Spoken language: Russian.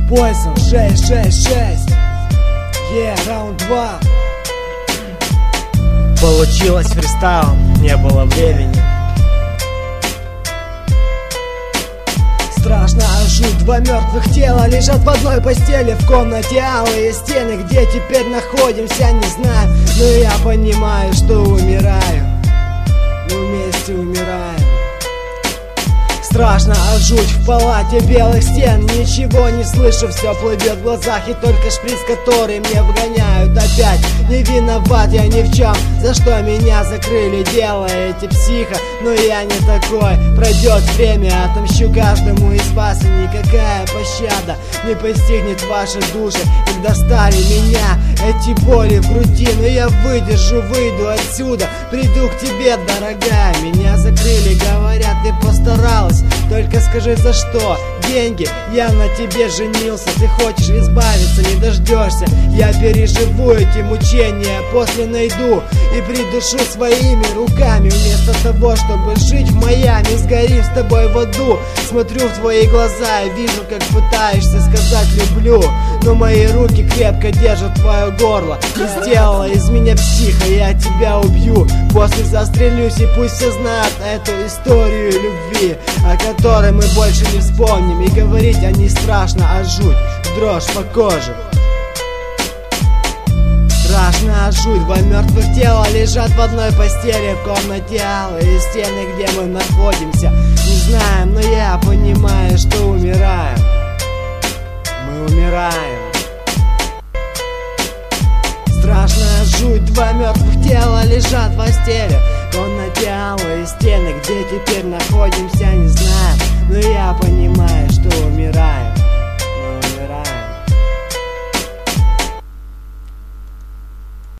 Poison 666. Раунд 2. Получилось фристайлом, не было времени. Страшно, жуть, два мертвых тела лежат в одной постели. В комнате алые стены, где теперь находимся, не знаю. Но я понимаю, что умираю. Мы вместе умираем. Страшно, жуть, в палате белых стен. Ничего не слышу, все плывет в глазах. И только шприц, который мне вгоняют опять. Не виноват я ни в чем, за что меня закрыли. Делаете психо, но я не такой. Пройдет время, отомщу каждому из вас. И никакая пощада не постигнет ваши души. Когда достали меня эти боли в груди, но я выдержу, выйду отсюда. Приду к тебе, дорогая. Меня закрыли, говорят, ты постаралась. Только скажи, за что? Деньги, я на тебе женился. Ты хочешь избавиться, не дождешься. Я переживу эти мучения, после найду и придушу своими руками. Вместо того, чтобы жить в Майами, сгорим с тобой в аду. Смотрю в твои глаза и вижу, как пытаешься сказать люблю. Но мои руки крепко держат твое горло. Ты сделала из меня психа, я тебя убью. После застрелюсь, и пусть все знают эту историю любви, о которой мы больше не вспомним. И говорить о ней страшно, а жуть, дрожь по коже. Страшно, жуть, два мертвых тела лежат в одной постели. В комнате алые стены, где мы находимся, не знаем, но я понимаю, что умираю.